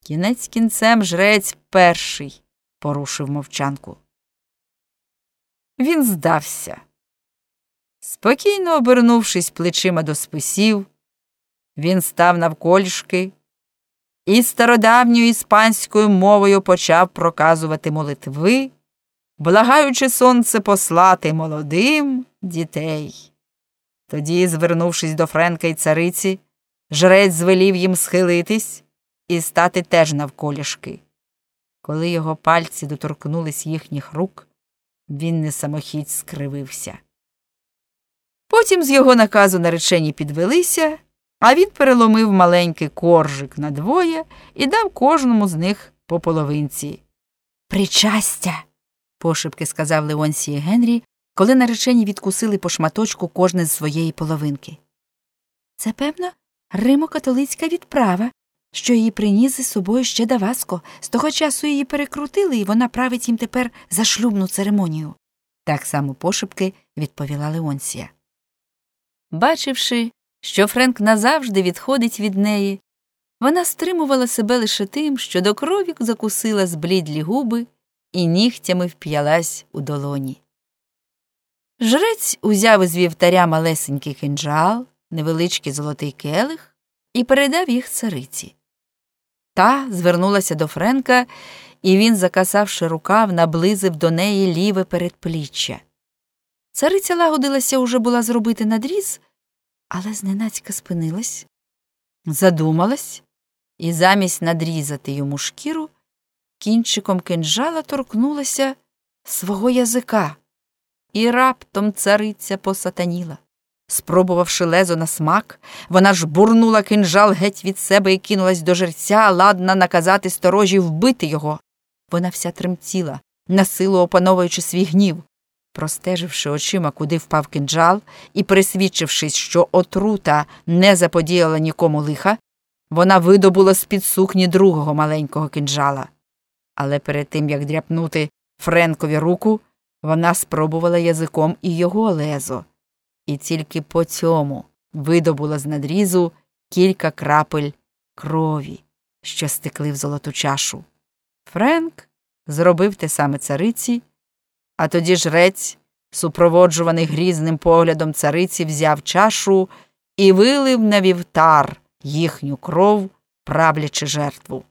Кінець кінцем жрець перший порушив мовчанку. Він здався. Спокійно обернувшись плечима до списів, він став навколішки і стародавньою іспанською мовою почав проказувати молитви, благаючи сонце послати молодим дітей. Тоді, звернувшись до Френка й цариці, жрець звелів їм схилитись і стати теж навколішки. Коли його пальці доторкнулись їхніх рук, він не самохідь скривився. Потім з його наказу наречені підвелися, а він переломив маленький коржик надвоє і дав кожному з них по половинці. «Причастя!» – пошепки сказав Леонсії Генрі, коли наречені відкусили по шматочку кожне з своєї половинки. «Це, певно, римо-католицька відправа, що її приніс із собою ще Даваско. З того часу її перекрутили, і вона править їм тепер зашлюбну церемонію». Так само пошепки відповіла Леонсія. Бачивши, що Френк назавжди відходить від неї, вона стримувала себе лише тим, що до крові закусила зблідлі губи і нігтями вп'ялась у долоні. Жрець узяв із вівтаря малесенький кинджал, невеличкий золотий келих і передав їх цариці. Та звернулася до Френка, і він, закасавши рукав, наблизив до неї ліве передпліччя. Цариця лагодилася уже була зробити надріз, але зненацька спинилась, задумалась і замість надрізати йому шкіру, кінчиком кинджала торкнулася свого язика. І раптом цариця посатаніла. Спробувавши лезо на смак, вона жбурнула кинджал геть від себе і кинулась до жерця, ладна наказати сторожі вбити його. Вона вся тремтіла, насилу опановуючи свій гнів. Простеживши очима, куди впав кинджал, і пересвідчившись, що отрута не заподіяла нікому лиха, вона видобула з-під сукні другого маленького кинджала. Але перед тим, як дряпнути Френкові руку, вона спробувала язиком і його лезо, і тільки по цьому видобула з надрізу кілька крапель крові, що стекли в золоту чашу. Френк зробив те саме цариці, а тоді жрець, супроводжуваний грізним поглядом цариці, взяв чашу і вилив на вівтар їхню кров, правлячи жертву.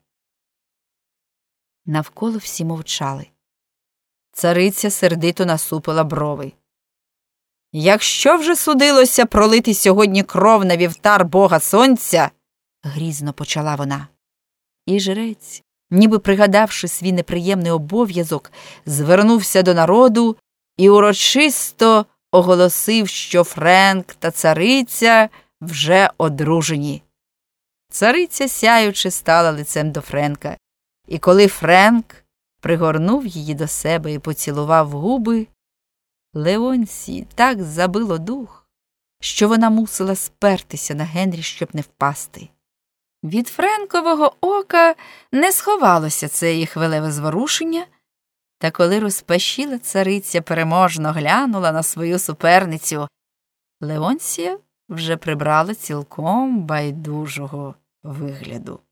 Навколо всі мовчали. Цариця сердито насупила брови. «Якщо вже судилося пролити сьогодні кров на вівтар бога сонця», – грізно почала вона. І жрець, ніби пригадавши свій неприємний обов'язок, звернувся до народу і урочисто оголосив, що Френк та цариця вже одружені. Цариця, сяючи, стала лицем до Френка, і коли Френк пригорнув її до себе і поцілував в губи, Леонсії так забило дух, що вона мусила спертися на Генрі, щоб не впасти. Від Френкового ока не сховалося це її хвилеве зворушення, та коли розпашіла цариця переможно глянула на свою суперницю, Леонсія вже прибрала цілком байдужого вигляду.